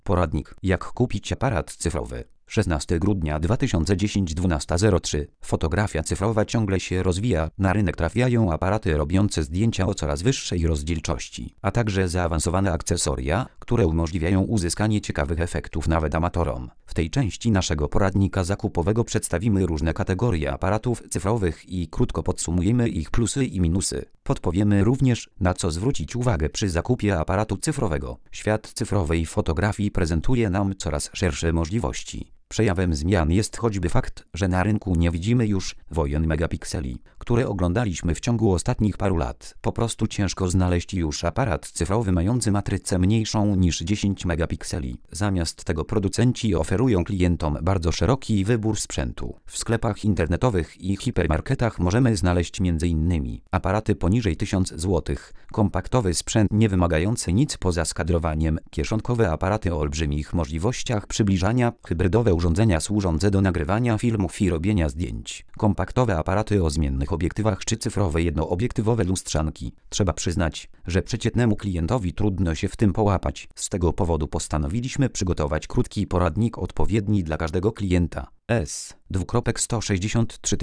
Poradnik: jak kupić aparat cyfrowy. 16 grudnia 2010 12:03. Fotografia cyfrowa ciągle się rozwija. Na rynek trafiają aparaty robiące zdjęcia o coraz wyższej rozdzielczości, a także zaawansowane akcesoria, które umożliwiają uzyskanie ciekawych efektów nawet amatorom. W tej części naszego poradnika zakupowego przedstawimy różne kategorie aparatów cyfrowych i krótko podsumujemy ich plusy i minusy. Podpowiemy również, na co zwrócić uwagę przy zakupie aparatu cyfrowego. Świat cyfrowej fotografii prezentuje nam coraz szersze możliwości. Przejawem zmian jest choćby fakt, że na rynku nie widzimy już wojen megapikseli, które oglądaliśmy w ciągu ostatnich paru lat. Po prostu ciężko znaleźć już aparat cyfrowy mający matrycę mniejszą niż 10 megapikseli. Zamiast tego producenci oferują klientom bardzo szeroki wybór sprzętu. W sklepach internetowych i hipermarketach możemy znaleźć m.in. aparaty poniżej 1000 zł, kompaktowy sprzęt nie wymagający nic poza skadrowaniem, kieszonkowe aparaty o olbrzymich możliwościach przybliżania, hybrydowe urządzenia służące do nagrywania filmów i robienia zdjęć, kompaktowe aparaty o zmiennych obiektywach czy cyfrowe jednoobiektywowe lustrzanki. Trzeba przyznać, że przeciętnemu klientowi trudno się w tym połapać. Z tego powodu postanowiliśmy przygotować krótki poradnik odpowiedni dla każdego klienta. S:163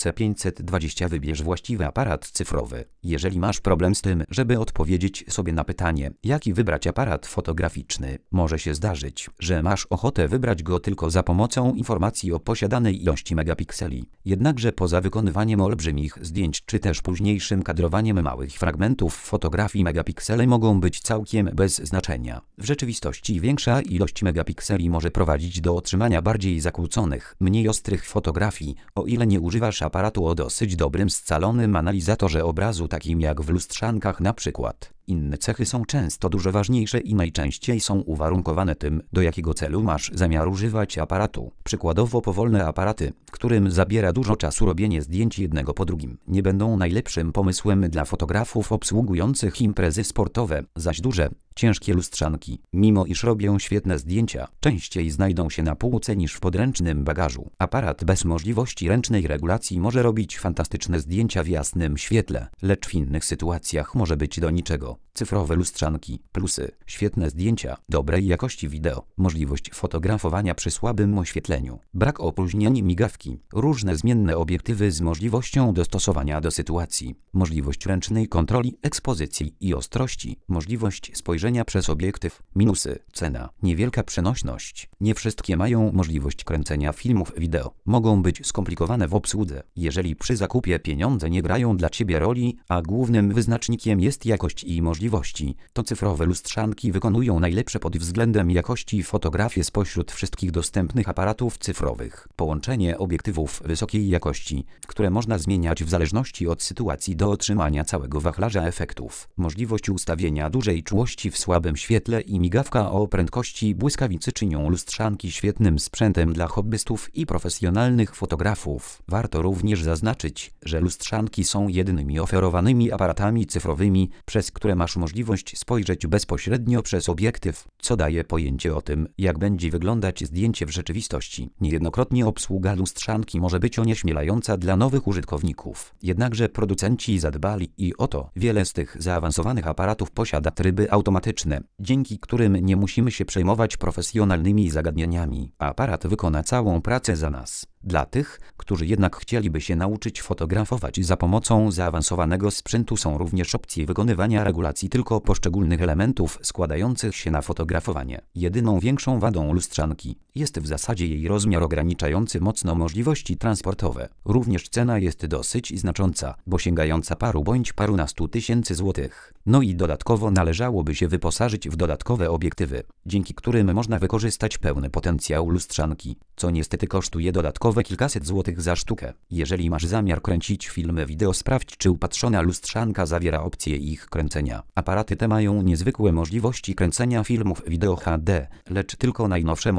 520. Wybierz właściwy aparat cyfrowy. Jeżeli masz problem z tym, żeby odpowiedzieć sobie na pytanie, jaki wybrać aparat fotograficzny, może się zdarzyć, że masz ochotę wybrać go tylko za pomocą informacji o posiadanej ilości megapikseli. Jednakże poza wykonywaniem olbrzymich zdjęć czy też późniejszym kadrowaniem małych fragmentów fotografii megapiksele mogą być całkiem bez znaczenia. W rzeczywistości większa ilość megapikseli może prowadzić do otrzymania bardziej zakłóconych, mniej ostrych fotografii, o ile nie używasz aparatu o dosyć dobrym scalonym analizatorze obrazu, takim jak w lustrzankach na przykład. Inne cechy są często dużo ważniejsze i najczęściej są uwarunkowane tym, do jakiego celu masz zamiar używać aparatu. Przykładowo powolne aparaty, którym zabiera dużo czasu robienie zdjęć jednego po drugim, nie będą najlepszym pomysłem dla fotografów obsługujących imprezy sportowe, zaś duże, ciężkie lustrzanki, mimo iż robią świetne zdjęcia, częściej znajdą się na półce niż w podręcznym bagażu. Aparat bez możliwości ręcznej regulacji może robić fantastyczne zdjęcia w jasnym świetle, lecz w innych sytuacjach może być do niczego. Cyfrowe lustrzanki. Plusy: świetne zdjęcia, dobrej jakości wideo, możliwość fotografowania przy słabym oświetleniu, brak opóźnień migawki, różne zmienne obiektywy z możliwością dostosowania do sytuacji, możliwość ręcznej kontroli ekspozycji i ostrości, możliwość spojrzenia przez obiektyw. Minusy: cena, niewielka przenośność, nie wszystkie mają możliwość kręcenia filmów wideo, mogą być skomplikowane w obsłudze. Jeżeli przy zakupie pieniądze nie grają dla Ciebie roli, a głównym wyznacznikiem jest jakość i możliwości, to cyfrowe lustrzanki wykonują najlepsze pod względem jakości fotografie spośród wszystkich dostępnych aparatów cyfrowych. Połączenie obiektywów wysokiej jakości, które można zmieniać w zależności od sytuacji do otrzymania całego wachlarza efektów. Możliwość ustawienia dużej czułości w słabym świetle i migawka o prędkości błyskawicy czynią lustrzanki świetnym sprzętem dla hobbystów i profesjonalnych fotografów. Warto również zaznaczyć, że lustrzanki są jedynymi oferowanymi aparatami cyfrowymi, przez które masz możliwość spojrzeć bezpośrednio przez obiektyw, co daje pojęcie o tym, jak będzie wyglądać zdjęcie w rzeczywistości. Niejednokrotnie obsługa lustrzanki może być onieśmielająca dla nowych użytkowników. Jednakże producenci zadbali i o to wiele z tych zaawansowanych aparatów posiada tryby automatyczne, dzięki którym nie musimy się przejmować profesjonalnymi zagadnieniami. Aparat wykona całą pracę za nas. Dla tych, którzy jednak chcieliby się nauczyć fotografować za pomocą zaawansowanego sprzętu, są również opcje wykonywania regulacji tylko poszczególnych elementów składających się na fotografowanie. Jedyną większą wadą lustrzanki jest w zasadzie jej rozmiar ograniczający mocno możliwości transportowe. Również cena jest dosyć znacząca, bo sięgająca paru bądź parunastu tysięcy złotych. No i dodatkowo należałoby się wyposażyć w dodatkowe obiektywy, dzięki którym można wykorzystać pełny potencjał lustrzanki, co niestety kosztuje dodatkowe kilkaset złotych za sztukę. Jeżeli masz zamiar kręcić filmy wideo, sprawdź, czy upatrzona lustrzanka zawiera opcję ich kręcenia. Aparaty te mają niezwykłe możliwości kręcenia filmów wideo HD, lecz tylko najnowsze modele bywają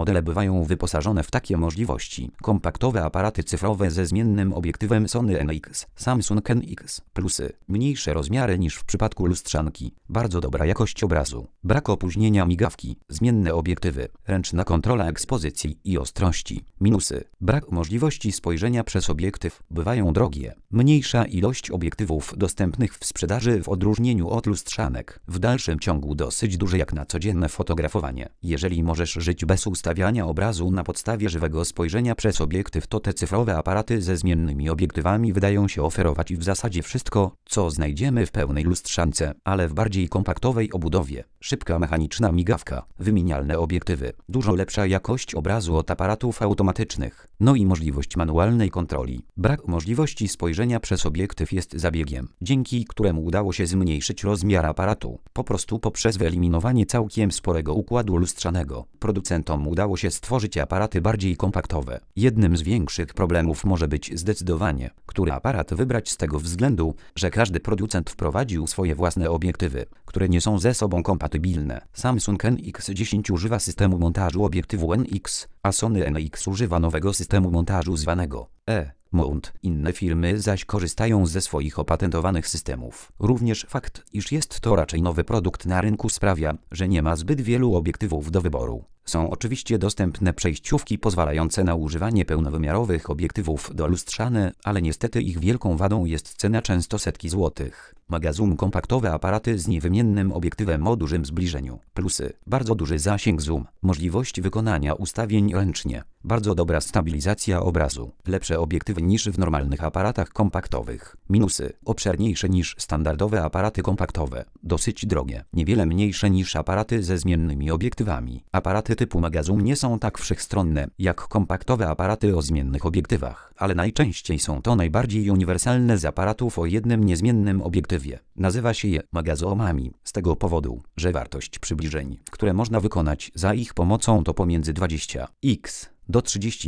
bywają wyposażone w takie możliwości. Kompaktowe aparaty cyfrowe ze zmiennym obiektywem Sony NX, Samsung NX. Plusy: mniejsze rozmiary niż w przypadku lustrzanki, bardzo dobra jakość obrazu, brak opóźnienia migawki, zmienne obiektywy, ręczna kontrola ekspozycji i ostrości. Minusy: brak możliwości spojrzenia przez obiektyw, bywają drogie, mniejsza ilość obiektywów dostępnych w sprzedaży w odróżnieniu od lustrzanek, w dalszym ciągu dosyć duży jak na codzienne fotografowanie. Jeżeli możesz żyć bez ustawiania obrazu na podstawie żywego spojrzenia przez obiektyw, to te cyfrowe aparaty ze zmiennymi obiektywami wydają się oferować w zasadzie wszystko, co znajdziemy w pełnej lustrzance, ale w bardziej kompaktowej obudowie. Szybka mechaniczna migawka, wymienialne obiektywy, dużo lepsza jakość obrazu od aparatów automatycznych, no i możliwość manualnej kontroli. Brak możliwości spojrzenia przez obiektyw jest zabiegiem, dzięki któremu udało się zmniejszyć rozmiar aparatu, po prostu poprzez wyeliminowanie całkiem sporego układu lustrzanego. Producentom udało się stworzyć aparaty bardziej kompaktowe. Jednym z większych problemów może być zdecydowanie, który aparat wybrać z tego względu, że każdy producent wprowadził swoje własne obiektywy, które nie są ze sobą kompatybilne. Samsung NX10 używa systemu montażu obiektywu NX, a Sony NX używa nowego systemu montażu zwanego E-mount. Inne firmy zaś korzystają ze swoich opatentowanych systemów. Również fakt, iż jest to raczej nowy produkt na rynku sprawia, że nie ma zbyt wielu obiektywów do wyboru. Są oczywiście dostępne przejściówki pozwalające na używanie pełnowymiarowych obiektywów do lustrzane, ale niestety ich wielką wadą jest cena często setki złotych. Magazoom kompaktowe aparaty z niewymiennym obiektywem o dużym zbliżeniu. Plusy: bardzo duży zasięg zoom, możliwość wykonania ustawień ręcznie, bardzo dobra stabilizacja obrazu, lepsze obiektywy niż w normalnych aparatach kompaktowych. Minusy: obszerniejsze niż standardowe aparaty kompaktowe, dosyć drogie, niewiele mniejsze niż aparaty ze zmiennymi obiektywami. Aparaty typu Magazoom nie są tak wszechstronne jak kompaktowe aparaty o zmiennych obiektywach, ale najczęściej są to najbardziej uniwersalne z aparatów o jednym niezmiennym obiektywie. Nazywa się je Magazoomami z tego powodu, że wartość przybliżeń, które można wykonać za ich pomocą, to pomiędzy 20x do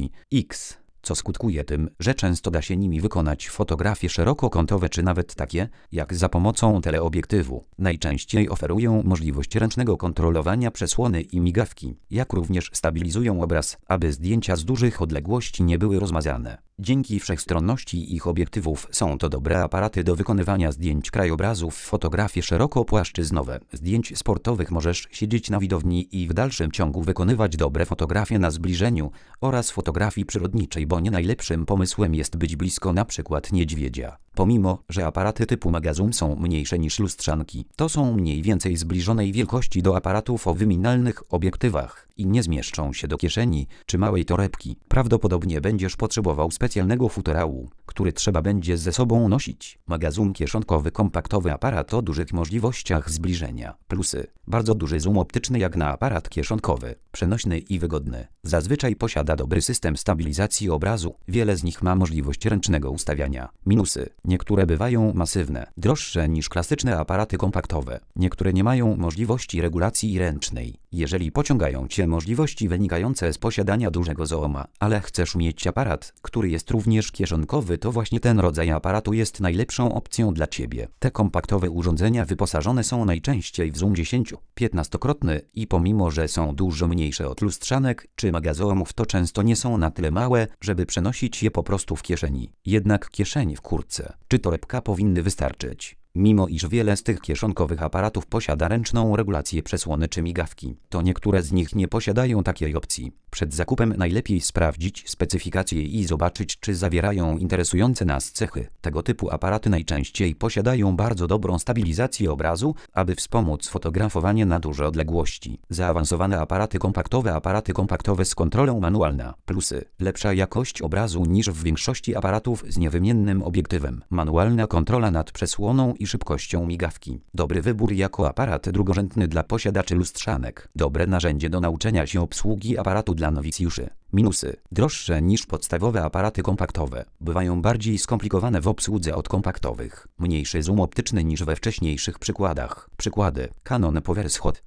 30x, co skutkuje tym, że często da się nimi wykonać fotografie szerokokątowe czy nawet takie, jak za pomocą teleobiektywu. Najczęściej oferują możliwość ręcznego kontrolowania przesłony i migawki, jak również stabilizują obraz, aby zdjęcia z dużych odległości nie były rozmazane. Dzięki wszechstronności ich obiektywów są to dobre aparaty do wykonywania zdjęć krajobrazów, fotografie szerokopłaszczyznowe, zdjęć sportowych. Możesz siedzieć na widowni i w dalszym ciągu wykonywać dobre fotografie na zbliżeniu oraz fotografii przyrodniczej, bo nie najlepszym pomysłem jest być blisko na przykład niedźwiedzia. Pomimo, że aparaty typu Magazoom są mniejsze niż lustrzanki, to są mniej więcej zbliżonej wielkości do aparatów o wymienialnych obiektywach i nie zmieszczą się do kieszeni czy małej torebki. Prawdopodobnie będziesz potrzebował specjalnego futerału, który trzeba będzie ze sobą nosić. Magazoom kieszonkowy kompaktowy aparat o dużych możliwościach zbliżenia. Plusy: bardzo duży zoom optyczny jak na aparat kieszonkowy, przenośny i wygodny. Zazwyczaj posiada dobry system stabilizacji obrazu, wiele z nich ma możliwość ręcznego ustawiania. Minusy: niektóre bywają masywne, droższe niż klasyczne aparaty kompaktowe. Niektóre nie mają możliwości regulacji ręcznej. Jeżeli pociągają Cię możliwości wynikające z posiadania dużego zooma, ale chcesz mieć aparat, który jest również kieszonkowy, to właśnie ten rodzaj aparatu jest najlepszą opcją dla Ciebie. Te kompaktowe urządzenia wyposażone są najczęściej w zoom 10-15-krotny i pomimo, że są dużo mniejsze od lustrzanek czy Magazoomów, to często nie są na tyle małe, żeby przenosić je po prostu w kieszeni. Jednak kieszeń w kurtce czy torebka powinny wystarczyć. Mimo iż wiele z tych kieszonkowych aparatów posiada ręczną regulację przesłony czy migawki, to niektóre z nich nie posiadają takiej opcji. Przed zakupem najlepiej sprawdzić specyfikacje i zobaczyć, czy zawierają interesujące nas cechy. Tego typu aparaty najczęściej posiadają bardzo dobrą stabilizację obrazu, aby wspomóc fotografowanie na duże odległości. Zaawansowane aparaty kompaktowe z kontrolą manualną. Plusy: lepsza jakość obrazu niż w większości aparatów z niewymiennym obiektywem. Manualna kontrola nad przesłoną i szybkością migawki. Dobry wybór jako aparat drugorzędny dla posiadaczy lustrzanek. Dobre narzędzie do nauczenia się obsługi aparatu dla nowicjuszy. Minusy: droższe niż podstawowe aparaty kompaktowe. Bywają bardziej skomplikowane w obsłudze od kompaktowych. Mniejszy zoom optyczny niż we wcześniejszych przykładach. Przykłady: Canon PowerShot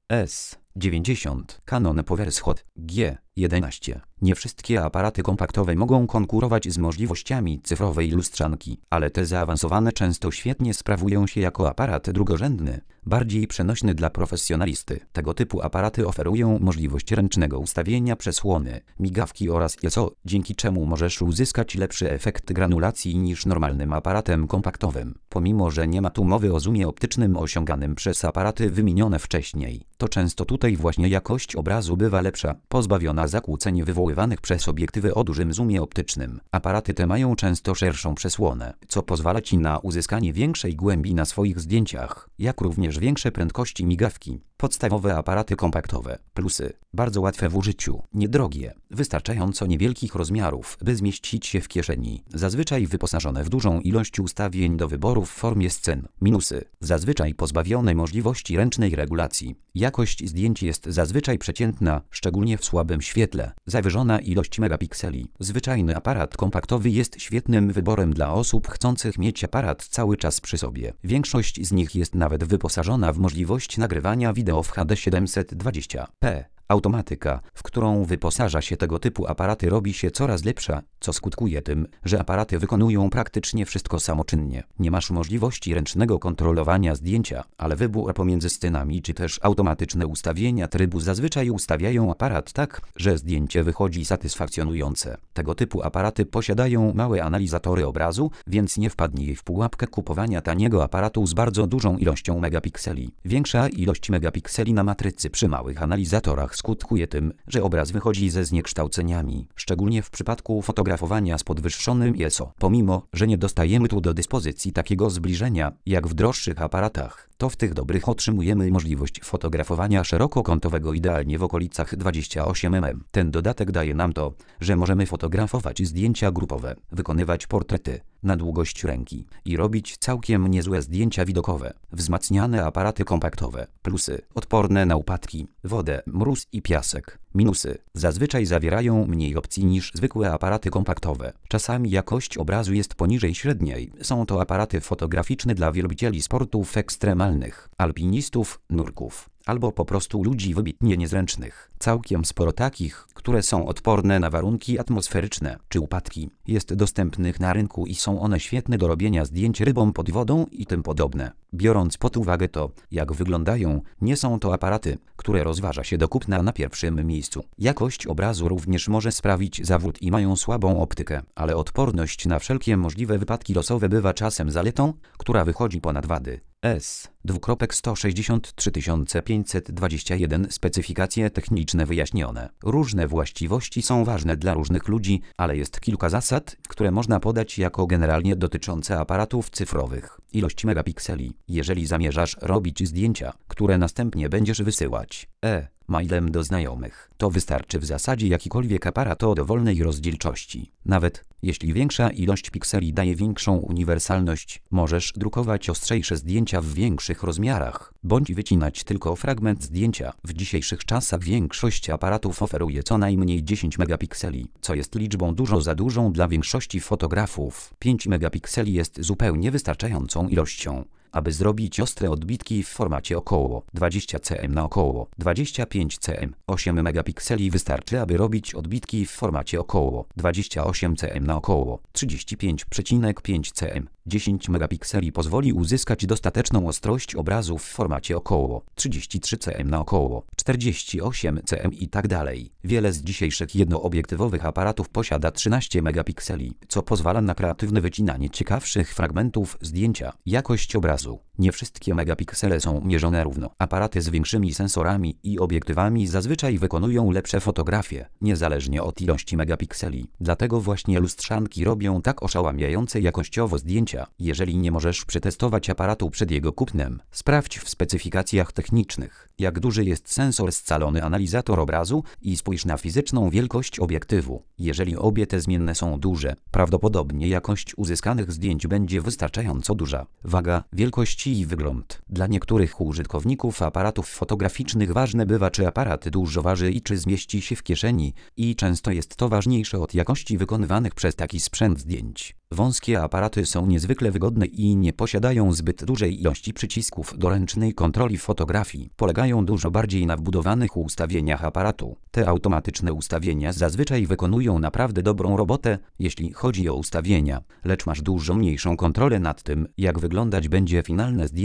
S90, Canon PowerShot G11. Nie wszystkie aparaty kompaktowe mogą konkurować z możliwościami cyfrowej lustrzanki, ale te zaawansowane często świetnie sprawują się jako aparat drugorzędny, bardziej przenośny dla profesjonalisty. Tego typu aparaty oferują możliwość ręcznego ustawienia przesłony, migawki oraz ISO, dzięki czemu możesz uzyskać lepszy efekt granulacji niż normalnym aparatem kompaktowym. Pomimo że nie ma tu mowy o zoomie optycznym osiąganym przez aparaty wymienione wcześniej, to często tutaj właśnie jakość obrazu bywa lepsza, pozbawiona zakłóceń wywoływanych przez obiektywy o dużym zoomie optycznym. Aparaty te mają często szerszą przesłonę, co pozwala Ci na uzyskanie większej głębi na swoich zdjęciach, jak również większe prędkości migawki. Podstawowe aparaty kompaktowe. Plusy. Bardzo łatwe w użyciu, niedrogie, wystarczająco niewielkich rozmiarów, by zmieścić się w kieszeni. Zazwyczaj wyposażone w dużą ilość ustawień do wyboru w formie scen. Minusy. Zazwyczaj pozbawione możliwości ręcznej regulacji. Jakość zdjęć jest zazwyczaj przeciętna, szczególnie w słabym świetle. Zawyżona ilość megapikseli. Zwyczajny aparat kompaktowy jest świetnym wyborem dla osób chcących mieć aparat cały czas przy sobie. Większość z nich jest nawet wyposażona w możliwość nagrywania wideo w HD 720p. Automatyka, w którą wyposaża się tego typu aparaty, robi się coraz lepsza, co skutkuje tym, że aparaty wykonują praktycznie wszystko samoczynnie. Nie masz możliwości ręcznego kontrolowania zdjęcia, ale wybór pomiędzy scenami czy też automatyczne ustawienia trybu zazwyczaj ustawiają aparat tak, że zdjęcie wychodzi satysfakcjonujące. Tego typu aparaty posiadają małe analizatory obrazu, więc nie wpadnij w pułapkę kupowania taniego aparatu z bardzo dużą ilością megapikseli. Większa ilość megapikseli na matrycy przy małych analizatorach skutkuje tym, że obraz wychodzi ze zniekształceniami, szczególnie w przypadku fotografowania z podwyższonym ISO. Pomimo że nie dostajemy tu do dyspozycji takiego zbliżenia, jak w droższych aparatach, to w tych dobrych otrzymujemy możliwość fotografowania szerokokątowego idealnie w okolicach 28 mm. Ten dodatek daje nam to, że możemy fotografować zdjęcia grupowe, wykonywać portrety na długość ręki i robić całkiem niezłe zdjęcia widokowe. Wzmacniane aparaty kompaktowe. Plusy. Odporne na upadki, wodę, mróz i piasek. Minusy. Zazwyczaj zawierają mniej opcji niż zwykłe aparaty kompaktowe. Czasami jakość obrazu jest poniżej średniej. Są to aparaty fotograficzne dla wielbicieli sportów ekstremalnych, alpinistów, nurków, albo po prostu ludzi wybitnie niezręcznych. Całkiem sporo takich, które są odporne na warunki atmosferyczne czy upadki, jest dostępnych na rynku i są one świetne do robienia zdjęć rybom pod wodą i tym podobne. Biorąc pod uwagę to, jak wyglądają, nie są to aparaty, które rozważa się do kupna na pierwszym miejscu. Jakość obrazu również może sprawić zawód i mają słabą optykę, ale odporność na wszelkie możliwe wypadki losowe bywa czasem zaletą, która wychodzi ponad wady. S263 specyfikacje techniczne wyjaśnione. Różne właściwości są ważne dla różnych ludzi, ale jest kilka zasad, które można podać jako generalnie dotyczące aparatów cyfrowych. Ilość megapikseli. Jeżeli zamierzasz robić zdjęcia, które następnie będziesz wysyłać mailem do znajomych, to wystarczy w zasadzie jakikolwiek aparat o dowolnej rozdzielczości. Nawet jeśli większa ilość pikseli daje większą uniwersalność, możesz drukować ostrzejsze zdjęcia w większych rozmiarach, bądź wycinać tylko fragment zdjęcia. W dzisiejszych czasach większość aparatów oferuje co najmniej 10 megapikseli, co jest liczbą dużo za dużą dla większości fotografów. 5 megapikseli jest zupełnie wystarczającą ilością, aby zrobić ostre odbitki w formacie około 20 cm na około 25 cm. 8 megapikseli wystarczy, aby robić odbitki w formacie około 28 cm na około 35,5 cm. 10 megapikseli pozwoli uzyskać dostateczną ostrość obrazu w formacie około 33 cm na około 48 cm i tak dalej. Wiele z dzisiejszych jednoobiektywowych aparatów posiada 13 megapikseli, co pozwala na kreatywne wycinanie ciekawszych fragmentów zdjęcia. Jakość obrazu. Nie wszystkie megapiksele są mierzone równo. Aparaty z większymi sensorami i obiektywami zazwyczaj wykonują lepsze fotografie, niezależnie od ilości megapikseli. Dlatego właśnie lustrzanki robią tak oszałamiające jakościowo zdjęcia. Jeżeli nie możesz przetestować aparatu przed jego kupnem, sprawdź w specyfikacjach technicznych, jak duży jest sensor, scalony analizator obrazu i spójrz na fizyczną wielkość obiektywu. Jeżeli obie te zmienne są duże, prawdopodobnie jakość uzyskanych zdjęć będzie wystarczająco duża. Waga, wielkość i wygląd. Dla niektórych użytkowników aparatów fotograficznych ważne bywa, czy aparat dużo waży i czy zmieści się w kieszeni, i często jest to ważniejsze od jakości wykonywanych przez taki sprzęt zdjęć. Wąskie aparaty są niezwykle wygodne i nie posiadają zbyt dużej ilości przycisków do ręcznej kontroli fotografii. Polegają dużo bardziej na wbudowanych ustawieniach aparatu. Te automatyczne ustawienia zazwyczaj wykonują naprawdę dobrą robotę, jeśli chodzi o ustawienia, lecz masz dużo mniejszą kontrolę nad tym, jak wyglądać będzie finalne zdjęcie.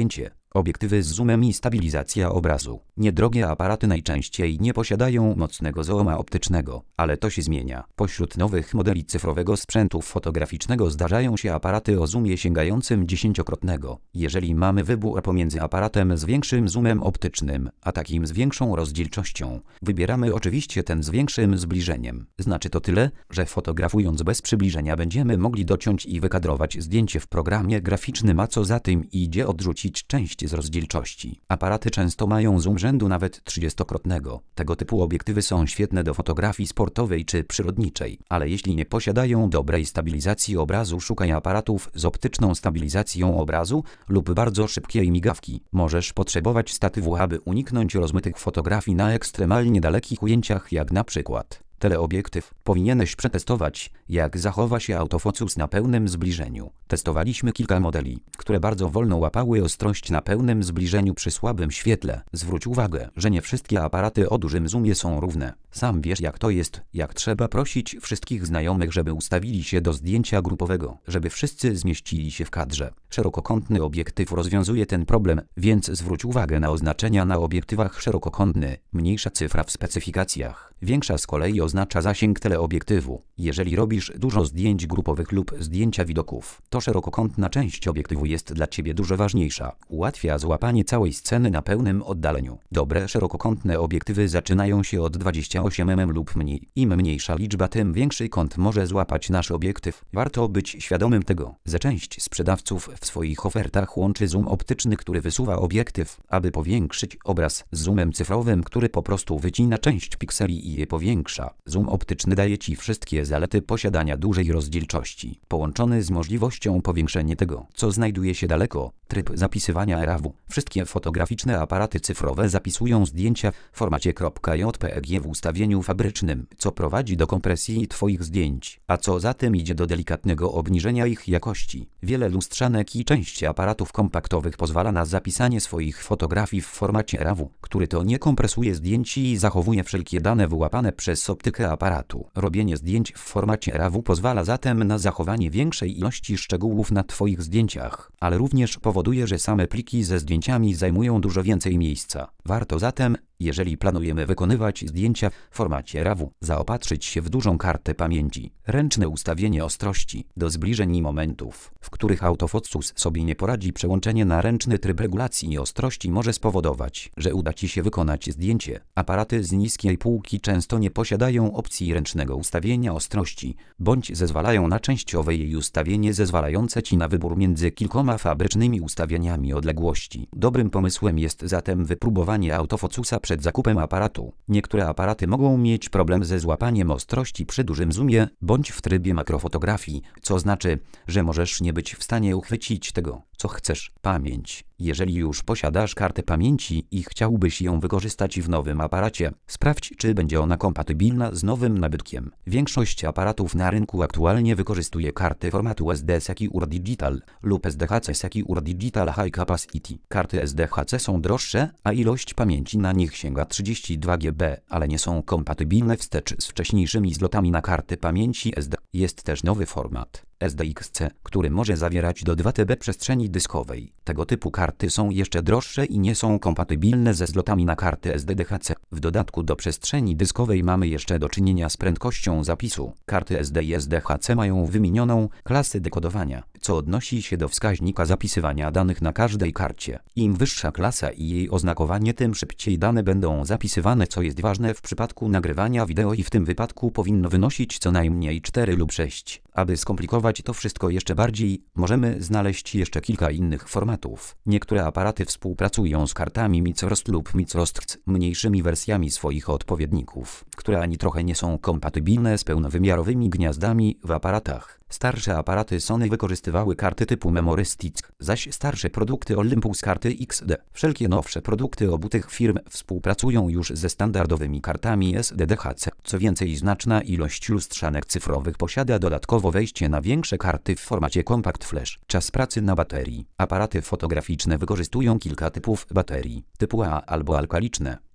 Obiektywy z zoomem i stabilizacja obrazu. Niedrogie aparaty najczęściej nie posiadają mocnego zooma optycznego, ale to się zmienia. Pośród nowych modeli cyfrowego sprzętu fotograficznego zdarzają się aparaty o zoomie sięgającym 10-krotnego. Jeżeli mamy wybór pomiędzy aparatem z większym zoomem optycznym, a takim z większą rozdzielczością, wybieramy oczywiście ten z większym zbliżeniem. Znaczy to tyle, że fotografując bez przybliżenia będziemy mogli dociąć i wykadrować zdjęcie w programie graficznym, a co za tym idzie, odrzucić część z rozdzielczości. Aparaty często mają zoom rzędu nawet 30-krotnego. Tego typu obiektywy są świetne do fotografii sportowej czy przyrodniczej, ale jeśli nie posiadają dobrej stabilizacji obrazu, szukaj aparatów z optyczną stabilizacją obrazu lub bardzo szybkiej migawki. Możesz potrzebować statywu, aby uniknąć rozmytych fotografii na ekstremalnie dalekich ujęciach, jak na przykład teleobiektyw. Powinieneś przetestować, jak zachowa się autofokus na pełnym zbliżeniu. Testowaliśmy kilka modeli, które bardzo wolno łapały ostrość na pełnym zbliżeniu przy słabym świetle. Zwróć uwagę, że nie wszystkie aparaty o dużym zoomie są równe. Sam wiesz, jak to jest, jak trzeba prosić wszystkich znajomych, żeby ustawili się do zdjęcia grupowego, żeby wszyscy zmieścili się w kadrze. Szerokokątny obiektyw rozwiązuje ten problem, więc zwróć uwagę na oznaczenia na obiektywach. Szerokokątny, mniejsza cyfra w specyfikacjach. Większa z kolei oznacza zasięg teleobiektywu. Jeżeli robisz dużo zdjęć grupowych lub zdjęcia widoków, to szerokokątna część obiektywu jest dla Ciebie dużo ważniejsza. Ułatwia złapanie całej sceny na pełnym oddaleniu. Dobre szerokokątne obiektywy zaczynają się od 28 mm lub mniej. Im mniejsza liczba, tym większy kąt może złapać nasz obiektyw. Warto być świadomym tego, że część sprzedawców w swoich ofertach łączy zoom optyczny, który wysuwa obiektyw, aby powiększyć obraz, z zoomem cyfrowym, który po prostu wycina część pikseli i je powiększa. Zoom optyczny daje Ci wszystkie zalety posiadania dużej rozdzielczości, połączony z możliwością powiększenia tego, co znajduje się daleko. Tryb zapisywania RAW. Wszystkie fotograficzne aparaty cyfrowe zapisują zdjęcia w formacie .jpeg w ustawieniu fabrycznym, co prowadzi do kompresji Twoich zdjęć, a co za tym idzie do delikatnego obniżenia ich jakości. Wiele lustrzanek i część aparatów kompaktowych pozwala na zapisanie swoich fotografii w formacie RAW, który to nie kompresuje zdjęć i zachowuje wszelkie dane wyłapane przez optykę aparatu. Robienie zdjęć w formacie RAW pozwala zatem na zachowanie większej ilości szczegółów na Twoich zdjęciach, ale również powoduje, że same pliki ze zdjęciami zajmują dużo więcej miejsca. Warto zatem, jeżeli planujemy wykonywać zdjęcia w formacie RAW, zaopatrzyć się w dużą kartę pamięci. Ręczne ustawienie ostrości do zbliżeń i momentów, w których autofokus sobie nie poradzi. Przełączenie na ręczny tryb regulacji ostrości może spowodować, że uda Ci się wykonać zdjęcie. Aparaty z niskiej półki często nie posiadają opcji ręcznego ustawienia ostrości, bądź zezwalają na częściowe jej ustawienie zezwalające Ci na wybór między kilkoma fabrycznymi ustawieniami odległości. Dobrym pomysłem jest zatem wypróbowanie autofokusa przed zakupem aparatu. Niektóre aparaty mogą mieć problem ze złapaniem ostrości przy dużym zoomie, bądź w trybie makrofotografii, co znaczy, że możesz nie być w stanie uchwycić tego, co chcesz. Pamięć. Jeżeli już posiadasz kartę pamięci i chciałbyś ją wykorzystać w nowym aparacie, sprawdź, czy będzie ona kompatybilna z nowym nabytkiem. Większość aparatów na rynku aktualnie wykorzystuje karty formatu SD Secure Digital lub SDHC Secure Digital High Capacity. Karty SDHC są droższe, a ilość pamięci na nich sięga 32 GB, ale nie są kompatybilne wstecz z wcześniejszymi zlotami na karty pamięci SD. Jest też nowy format SDXC, który może zawierać do 2 TB przestrzeni dyskowej. Tego typu karty są jeszcze droższe i nie są kompatybilne ze zlotami na karty SDDHC. W dodatku do przestrzeni dyskowej mamy jeszcze do czynienia z prędkością zapisu. Karty SD i SDHC mają wymienioną klasę dekodowania, co odnosi się do wskaźnika zapisywania danych na każdej karcie. Im wyższa klasa i jej oznakowanie, tym szybciej dane będą zapisywane, co jest ważne w przypadku nagrywania wideo i w tym wypadku powinno wynosić co najmniej 4 lub 6. Aby skomplikować to wszystko jeszcze bardziej, możemy znaleźć jeszcze kilka innych formatów. Niektóre aparaty współpracują z kartami Microsoft lub Microsoft, mniejszymi wersjami swoich odpowiedników, które ani trochę nie są kompatybilne z pełnowymiarowymi gniazdami w aparatach. Starsze aparaty Sony wykorzystywały karty typu Memory Stick, zaś starsze produkty Olympus karty XD. Wszelkie nowsze produkty obu tych firm współpracują już ze standardowymi kartami SDDHC. Co więcej, znaczna ilość lustrzanek cyfrowych posiada dodatkowo wejście na większe karty w formacie Compact Flash. Czas pracy na baterii. Aparaty fotograficzne wykorzystują kilka typów baterii. Typu A albo alkaliczne,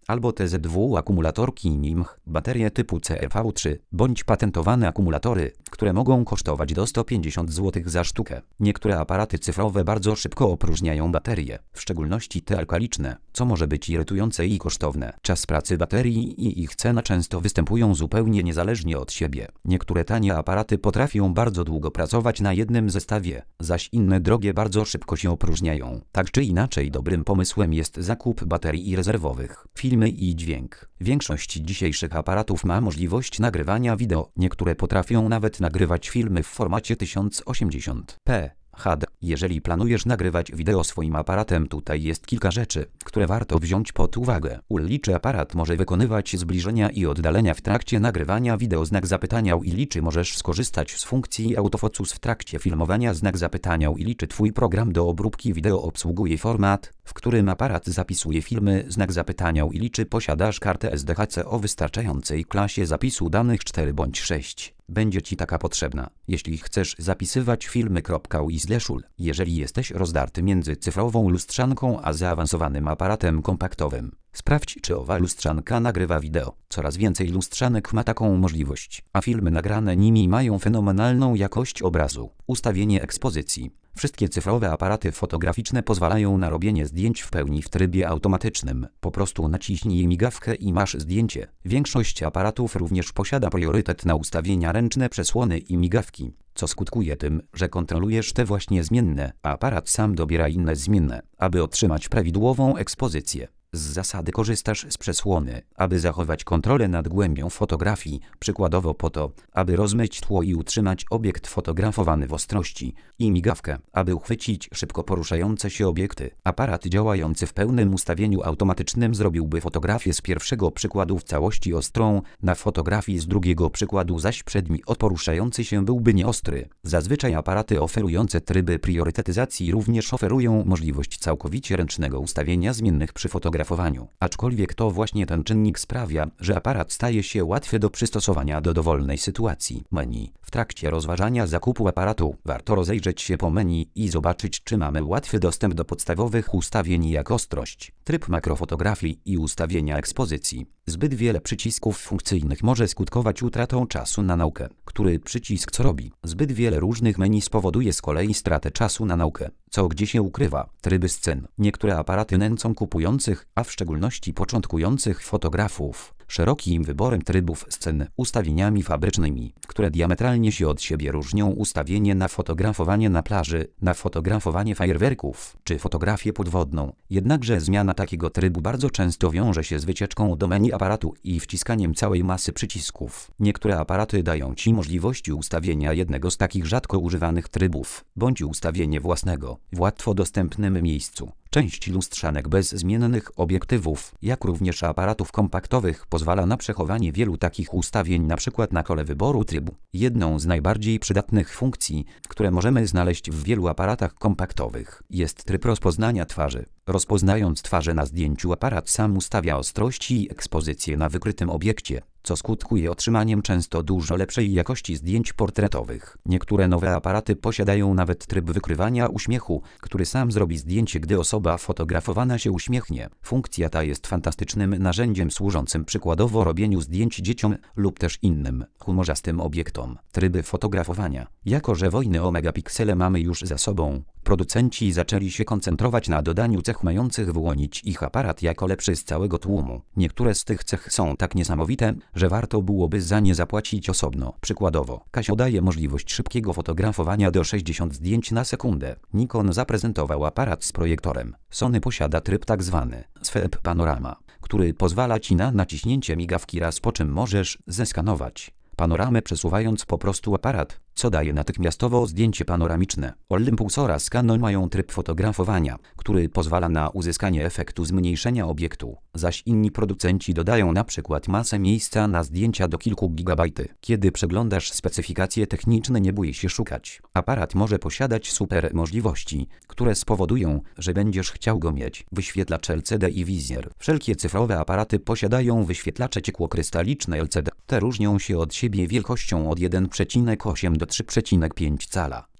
albo TZ2 akumulatorki NIMH, baterie typu CRV3, bądź patentowane akumulatory, które mogą kosztować do 150 zł za sztukę. Niektóre aparaty cyfrowe bardzo szybko opróżniają baterie, w szczególności te alkaliczne, co może być irytujące i kosztowne. Czas pracy baterii i ich cena często występują zupełnie niezależnie od siebie. Niektóre tanie aparaty potrafią bardzo długo pracować na jednym zestawie, zaś inne drogie bardzo szybko się opróżniają. Tak czy inaczej dobrym pomysłem jest zakup baterii rezerwowych. Filmy i dźwięk. Większość dzisiejszych aparatów ma możliwość nagrywania wideo. Niektóre potrafią nawet nagrywać filmy w formacie 1080p. HD. Jeżeli planujesz nagrywać wideo swoim aparatem, tutaj jest kilka rzeczy, które warto wziąć pod uwagę. Liczy aparat może wykonywać zbliżenia i oddalenia w trakcie nagrywania wideo. Znak zapytania i liczy. Możesz skorzystać z funkcji autofocus w trakcie filmowania. Znak zapytania i liczy. Twój program do obróbki wideo obsługuje format, w którym aparat zapisuje filmy. Znak zapytania i liczy. Posiadasz kartę SDHC o wystarczającej klasie zapisu danych 4 bądź 6. Będzie Ci taka potrzebna, jeśli chcesz zapisywać filmy. USL. Jeżeli jesteś rozdarty między cyfrową lustrzanką a zaawansowanym aparatem kompaktowym, sprawdź, czy owa lustrzanka nagrywa wideo. Coraz więcej lustrzanek ma taką możliwość, a filmy nagrane nimi mają fenomenalną jakość obrazu. Ustawienie ekspozycji. Wszystkie cyfrowe aparaty fotograficzne pozwalają na robienie zdjęć w pełni w trybie automatycznym. Po prostu naciśnij migawkę i masz zdjęcie. Większość aparatów również posiada priorytet na ustawienia ręczne, przesłony i migawki, co skutkuje tym, że kontrolujesz te właśnie zmienne, a aparat sam dobiera inne zmienne, aby otrzymać prawidłową ekspozycję. Z zasady korzystasz z przesłony, aby zachować kontrolę nad głębią fotografii, przykładowo po to, aby rozmyć tło i utrzymać obiekt fotografowany w ostrości, i migawkę, aby uchwycić szybko poruszające się obiekty. Aparat działający w pełnym ustawieniu automatycznym zrobiłby fotografię z pierwszego przykładu w całości ostrą, na fotografii z drugiego przykładu zaś przedmiot poruszający się byłby nieostry. Zazwyczaj aparaty oferujące tryby priorytetyzacji również oferują możliwość całkowicie ręcznego ustawienia zmiennych przy fotografii. Aczkolwiek to właśnie ten czynnik sprawia, że aparat staje się łatwy do przystosowania do dowolnej sytuacji. Menu. W trakcie rozważania zakupu aparatu warto rozejrzeć się po menu i zobaczyć, czy mamy łatwy dostęp do podstawowych ustawień jak ostrość, tryb makrofotografii i ustawienia ekspozycji. Zbyt wiele przycisków funkcyjnych może skutkować utratą czasu na naukę. Który przycisk co robi? Zbyt wiele różnych menu spowoduje z kolei stratę czasu na naukę. Co gdzie się ukrywa? Tryby scen. Niektóre aparaty nęcą kupujących, a w szczególności początkujących fotografów, szerokim wyborem trybów scen, ustawieniami fabrycznymi, które diametralnie się od siebie różnią. Ustawienie na fotografowanie na plaży, na fotografowanie fajerwerków, czy fotografię podwodną. Jednakże zmiana takiego trybu bardzo często wiąże się z wycieczką do menu aparatu i wciskaniem całej masy przycisków. Niektóre aparaty dają Ci możliwości ustawienia jednego z takich rzadko używanych trybów, bądź ustawienie własnego, w łatwo dostępnym miejscu. Część lustrzanek bez zmiennych obiektywów, jak również aparatów kompaktowych, pozwala na przechowanie wielu takich ustawień, np. na kole wyboru trybu. Jedną z najbardziej przydatnych funkcji, które możemy znaleźć w wielu aparatach kompaktowych, jest tryb rozpoznania twarzy. Rozpoznając twarze na zdjęciu, aparat sam ustawia ostrość i ekspozycję na wykrytym obiekcie, co skutkuje otrzymaniem często dużo lepszej jakości zdjęć portretowych. Niektóre nowe aparaty posiadają nawet tryb wykrywania uśmiechu, który sam zrobi zdjęcie, gdy osoba fotografowana się uśmiechnie. Funkcja ta jest fantastycznym narzędziem służącym przykładowo robieniu zdjęć dzieciom lub też innym humorzastym obiektom. Tryby fotografowania. Jako że wojny o megapiksele mamy już za sobą, producenci zaczęli się koncentrować na dodaniu cech mających wyłonić ich aparat jako lepszy z całego tłumu. Niektóre z tych cech są tak niesamowite, że warto byłoby za nie zapłacić osobno. Przykładowo, Casio daje możliwość szybkiego fotografowania do 60 zdjęć na sekundę. Nikon zaprezentował aparat z projektorem. Sony posiada tryb tzw. Sweep Panorama, który pozwala Ci na naciśnięcie migawki raz, po czym możesz zeskanować panoramę, przesuwając po prostu aparat, co daje natychmiastowo zdjęcie panoramiczne. Olympus oraz Canon mają tryb fotografowania, który pozwala na uzyskanie efektu zmniejszenia obiektu, zaś inni producenci dodają na przykład masę miejsca na zdjęcia do kilku gigabajtów. Kiedy przeglądasz specyfikacje techniczne, nie bój się szukać. Aparat może posiadać super możliwości, które spowodują, że będziesz chciał go mieć. Wyświetlacz LCD i wizjer. Wszelkie cyfrowe aparaty posiadają wyświetlacze ciekłokrystaliczne LCD. Te różnią się od siebie wielkością od 1,8 do 3,5 cala.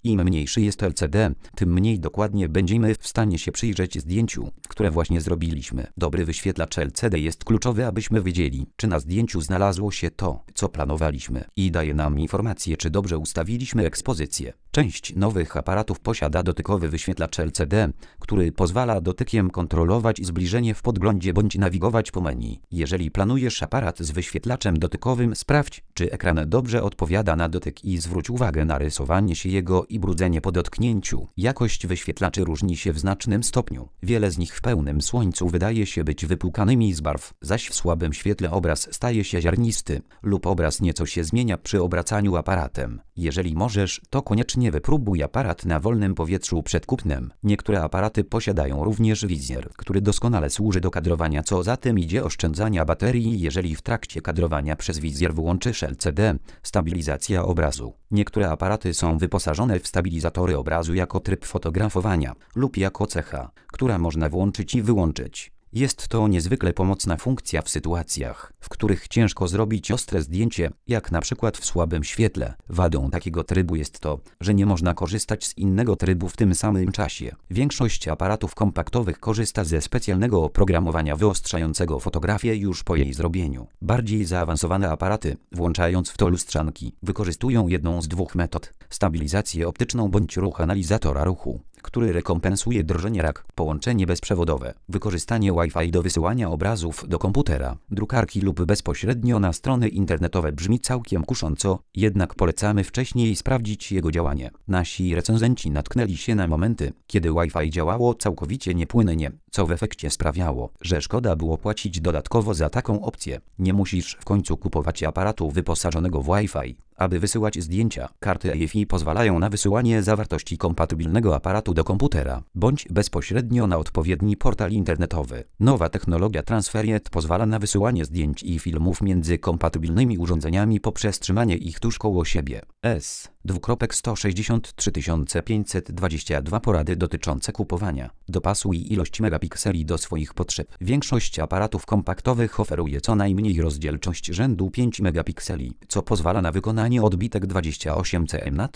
Im mniejszy jest LCD, tym mniej dokładnie będziemy w stanie się przyjrzeć zdjęciu, które właśnie zrobiliśmy. Dobry wyświetlacz LCD jest kluczowy, abyśmy wiedzieli, czy na zdjęciu znalazło się to, co planowaliśmy, i daje nam informację, czy dobrze ustawiliśmy ekspozycję. Część nowych aparatów posiada dotykowy wyświetlacz LCD, który pozwala dotykiem kontrolować zbliżenie w podglądzie bądź nawigować po menu. Jeżeli planujesz aparat z wyświetlaczem dotykowym, sprawdź, czy ekran dobrze odpowiada na dotyk i zwróć uwagę na rysowanie się jego i brudzenie po dotknięciu. Jakość wyświetlaczy różni się w znacznym stopniu. Wiele z nich w pełnym słońcu wydaje się być wypłukanymi z barw, zaś w słabym świetle obraz staje się ziarnisty lub obraz nieco się zmienia przy obracaniu aparatem. Jeżeli możesz, to koniecznie wypróbuj aparat na wolnym powietrzu przed kupnem. Niektóre aparaty posiadają również wizjer, który doskonale służy do kadrowania, co za tym idzie oszczędzania baterii, jeżeli w trakcie kadrowania przez wizjer wyłączysz LCD, stabilizacja obrazu. Niektóre aparaty są wyposażone w stabilizatory obrazu jako tryb fotografowania lub jako cecha, która można włączyć i wyłączyć. Jest to niezwykle pomocna funkcja w sytuacjach, w których ciężko zrobić ostre zdjęcie, jak na przykład w słabym świetle. Wadą takiego trybu jest to, że nie można korzystać z innego trybu w tym samym czasie. Większość aparatów kompaktowych korzysta ze specjalnego oprogramowania wyostrzającego fotografię już po jej zrobieniu. Bardziej zaawansowane aparaty, włączając w to lustrzanki, wykorzystują jedną z dwóch metod: stabilizację optyczną bądź ruch analizatora ruchu, który rekompensuje drżenie rak, połączenie bezprzewodowe, wykorzystanie Wi-Fi do wysyłania obrazów do komputera, drukarki lub bezpośrednio na strony internetowe. Brzmi całkiem kusząco, jednak polecamy wcześniej sprawdzić jego działanie. Nasi recenzenci natknęli się na momenty, kiedy Wi-Fi działało całkowicie niepłynnie, co w efekcie sprawiało, że szkoda było płacić dodatkowo za taką opcję. Nie musisz w końcu kupować aparatu wyposażonego w Wi-Fi, aby wysyłać zdjęcia. Karty EFI pozwalają na wysyłanie zawartości kompatybilnego aparatu do komputera, bądź bezpośrednio na odpowiedni portal internetowy. Nowa technologia Transferiet pozwala na wysyłanie zdjęć i filmów między kompatybilnymi urządzeniami poprzez trzymanie ich tuż koło siebie. S:163 522 porady dotyczące kupowania. Dopasuj ilość megapikseli do swoich potrzeb. Większość aparatów kompaktowych oferuje co najmniej rozdzielczość rzędu 5 megapikseli, co pozwala na wykonanie odbitek 28 cm na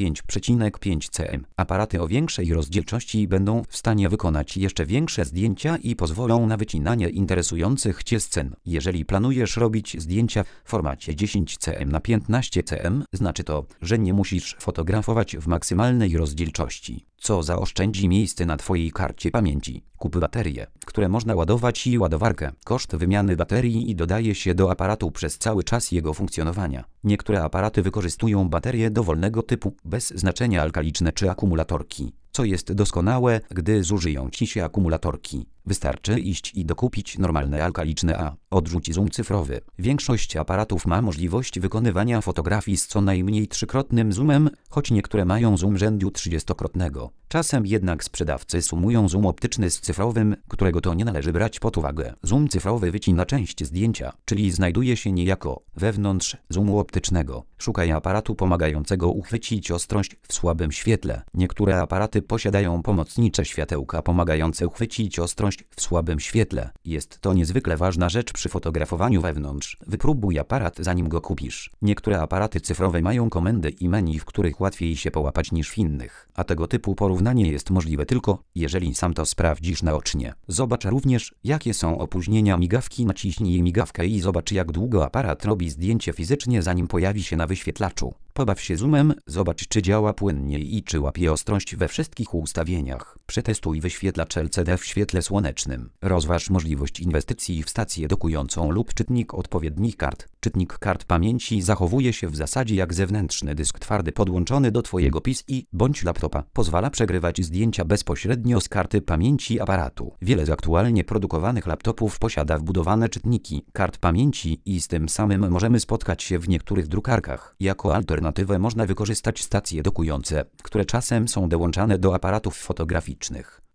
35,5 cm. Aparaty o większej rozdzielczości będą w stanie wykonać jeszcze większe zdjęcia i pozwolą na wycinanie interesujących Cię scen. Jeżeli planujesz robić zdjęcia w formacie 10 cm na 15 cm, znaczy to, że nie musisz fotografować w maksymalnej rozdzielczości, co zaoszczędzi miejsce na Twojej karcie pamięci. Kup baterie, które można ładować, i ładowarkę. Koszt wymiany baterii i dodaje się do aparatu przez cały czas jego funkcjonowania. Niektóre aparaty wykorzystują baterie dowolnego typu, bez znaczenia alkaliczne czy akumulatorki, co jest doskonałe, gdy zużyją Ci się akumulatorki. Wystarczy iść i dokupić normalne alkaliczne, a odrzuć zoom cyfrowy. Większość aparatów ma możliwość wykonywania fotografii z co najmniej trzykrotnym zoomem, choć niektóre mają zoom rzędu 30-krotnego. Czasem jednak sprzedawcy sumują zoom optyczny z cyfrowym, którego to nie należy brać pod uwagę. Zoom cyfrowy wycina część zdjęcia, czyli znajduje się niejako wewnątrz zoomu optycznego. Szukaj aparatu pomagającego uchwycić ostrość w słabym świetle. Niektóre aparaty posiadają pomocnicze światełka pomagające uchwycić ostrość w słabym świetle. Jest to niezwykle ważna rzecz przy fotografowaniu wewnątrz. Wypróbuj aparat, zanim go kupisz. Niektóre aparaty cyfrowe mają komendy i menu, w których łatwiej się połapać niż w innych, a tego typu porównanie jest możliwe tylko, jeżeli sam to sprawdzisz naocznie. Zobacz również, jakie są opóźnienia migawki. Naciśnij migawkę i zobacz, jak długo aparat robi zdjęcie fizycznie, zanim pojawi się na wyświetlaczu. Pobaw się zoomem, zobacz, czy działa płynnie i czy łapie ostrość we wszystkich ustawieniach. Przetestuj wyświetlacz LCD w świetle słonecznym. Rozważ możliwość inwestycji w stację dokującą lub czytnik odpowiednich kart. Czytnik kart pamięci zachowuje się w zasadzie jak zewnętrzny dysk twardy podłączony do Twojego PC bądź laptopa. Pozwala przegrywać zdjęcia bezpośrednio z karty pamięci aparatu. Wiele z aktualnie produkowanych laptopów posiada wbudowane czytniki kart pamięci i z tym samym możemy spotkać się w niektórych drukarkach. Jako alternatywę można wykorzystać stacje dokujące, które czasem są dołączane do aparatów fotograficznych.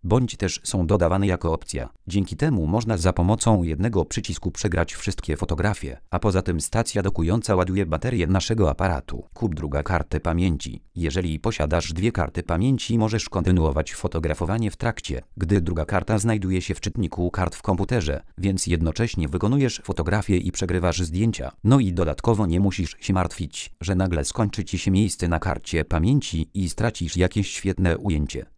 bądź też są dodawane jako opcja. Dzięki temu można za pomocą jednego przycisku przegrać wszystkie fotografie, a poza tym stacja dokująca ładuje baterię naszego aparatu. Kup drugą kartę pamięci. Jeżeli posiadasz dwie karty pamięci, możesz kontynuować fotografowanie w trakcie, gdy druga karta znajduje się w czytniku kart w komputerze, więc jednocześnie wykonujesz fotografię i przegrywasz zdjęcia. No i dodatkowo nie musisz się martwić, że nagle skończy ci się miejsce na karcie pamięci i stracisz jakieś świetne ujęcie.